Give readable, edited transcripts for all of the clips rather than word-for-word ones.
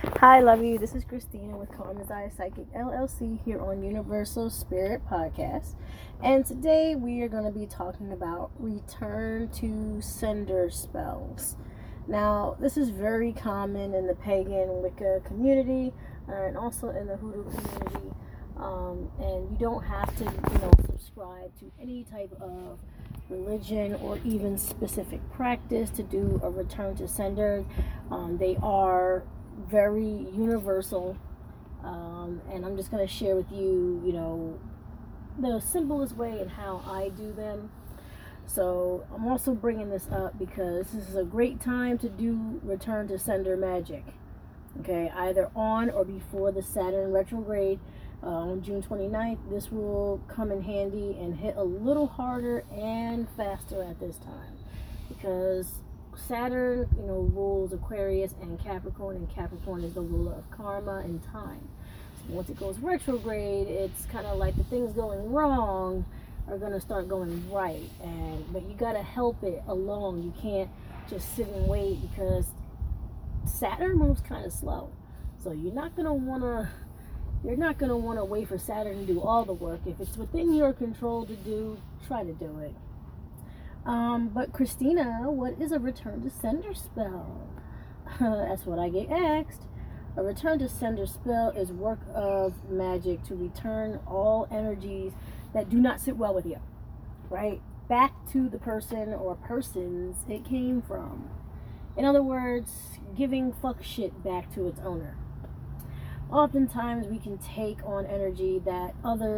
Hi, love you. This is Christina with Karmazaya Psychic LLC here on Universal Spirit Podcast. And today we are going to be talking about return to sender spells. Now, this is very common in the pagan Wicca community and also in the Hoodoo community. And you don't have to, subscribe to any type of religion or even specific practice to do a return to sender. They are very universal, and I'm just going to share with you, the simplest way and how I do them. So I'm also bringing this up because this is a great time to do return to sender magic. Okay, either on or before the Saturn retrograde on June 29th. This will come in handy and hit a little harder and faster at this time because Saturn, rules Aquarius and Capricorn is the ruler of karma and time. So once it goes retrograde, it's kind of like the things going wrong are going to start going right, but you got to help it along. You can't just sit and wait because Saturn moves kind of slow. So you're not going to want to wait for Saturn to do all the work. If it's within your control to do, try to do it. But Christina, what is a return to sender spell? That's what I get asked. A return to sender spell is work of magic to return all energies that do not sit well with you, right? Back to the person or persons it came from. In other words, giving fuck shit back to its owner. Oftentimes we can take on energy that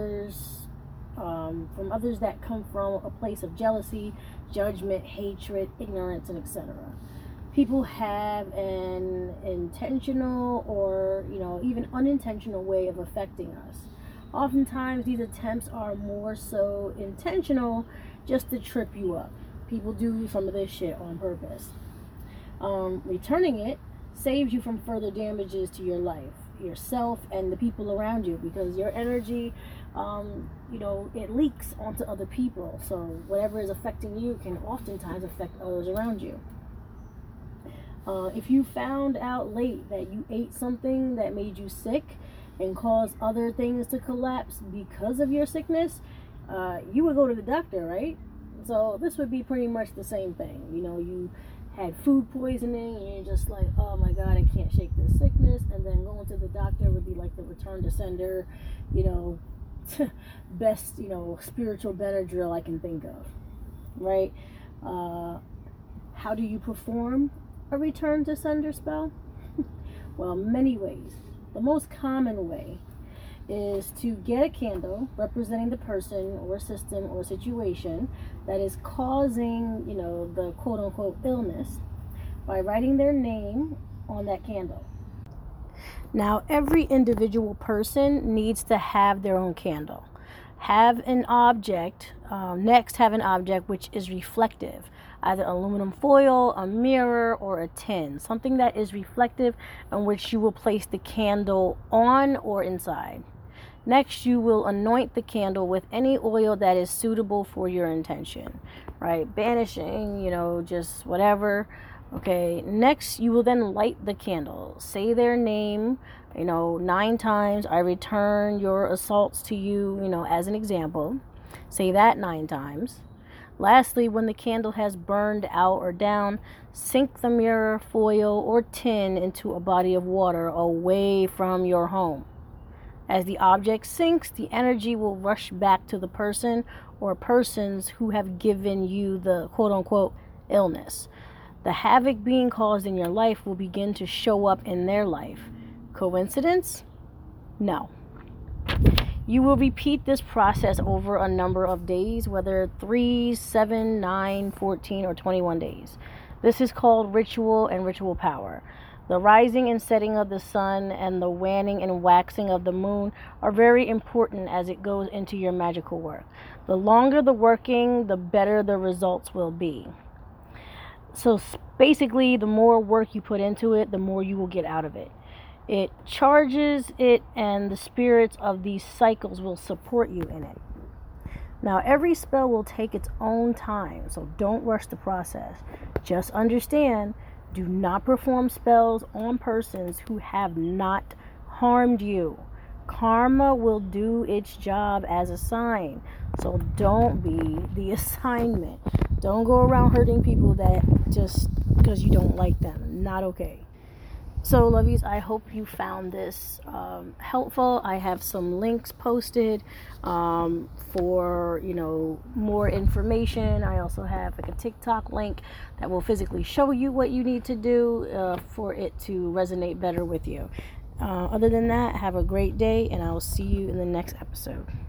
from others that come from a place of jealousy, judgment, hatred, ignorance, and etc. People have an intentional or even unintentional way of affecting us. Oftentimes these attempts are more so intentional just to trip you up. People do some of this shit on purpose. Returning it saves you from further damages to your life, yourself, and the people around you, because your energy it leaks onto other people. So whatever is affecting you can oftentimes affect others around you. If you found out late that you ate something that made you sick and caused other things to collapse because of your sickness, you would go to the doctor, right? So this would be pretty much the same thing. You had food poisoning and you're just like, oh my god, I can't shake this sickness, and then going to the doctor would be like the return to sender, best, spiritual Benadryl I can think of, right? How do you perform a return to sender spell? Well, many ways. The most common way is to get a candle representing the person or system or situation that is causing, the quote-unquote illness, by writing their name on that candle. Now, every individual person needs to have their own candle. Have an object which is reflective, either aluminum foil, a mirror, or a tin, something that is reflective in which you will place the candle on or inside. Next, you will anoint the candle with any oil that is suitable for your intention, right? Banishing, just whatever. Okay, next you will then light the candle. Say their name, 9 times. I return your assaults to you, as an example. Say that 9 times. Lastly, when the candle has burned out or down, sink the mirror, foil, or tin into a body of water away from your home. As the object sinks, the energy will rush back to the person or persons who have given you the quote-unquote illness. The havoc being caused in your life will begin to show up in their life. Coincidence? No. You will repeat this process over a number of days, whether 3, 7, 9, 14, or 21 days. This is called ritual and ritual power. The rising and setting of the sun and the waning and waxing of the moon are very important as it goes into your magical work. The longer the working, the better the results will be. So basically, the more work you put into it, the more you will get out of it. It charges it, and the spirits of these cycles will support you in it. Now, every spell will take its own time, so don't rush the process. Just understand Do not perform spells on persons who have not harmed you. Karma will do its job as a sign. So don't be the assignment. Don't go around hurting people that just because you don't like them. Not okay. So, lovies, I hope you found this helpful. I have some links posted for, more information. I also have like a TikTok link that will physically show you what you need to do for it to resonate better with you. Other than that, have a great day, and I will see you in the next episode.